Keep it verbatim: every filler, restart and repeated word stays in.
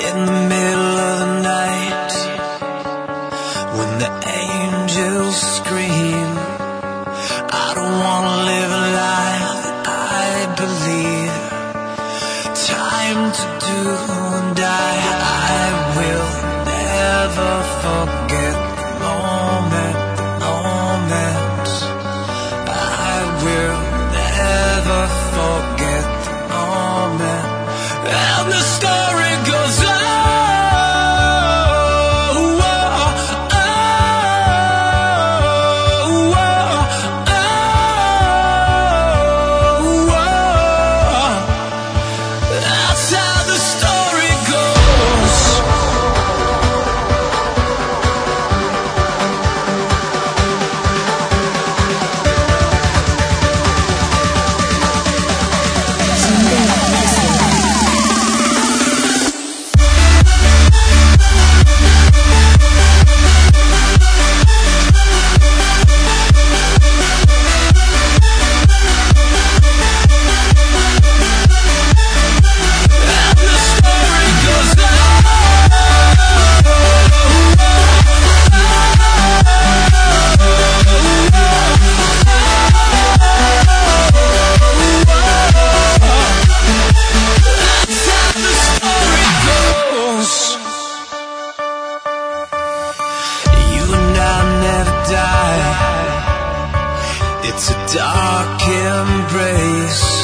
in the middle of the night, when the angels scream, I don't wanna live a life that I believe. Time to do and die. I will never forget the moment, the moment. I will never forget the moment. And the story goes on. It's a dark embrace.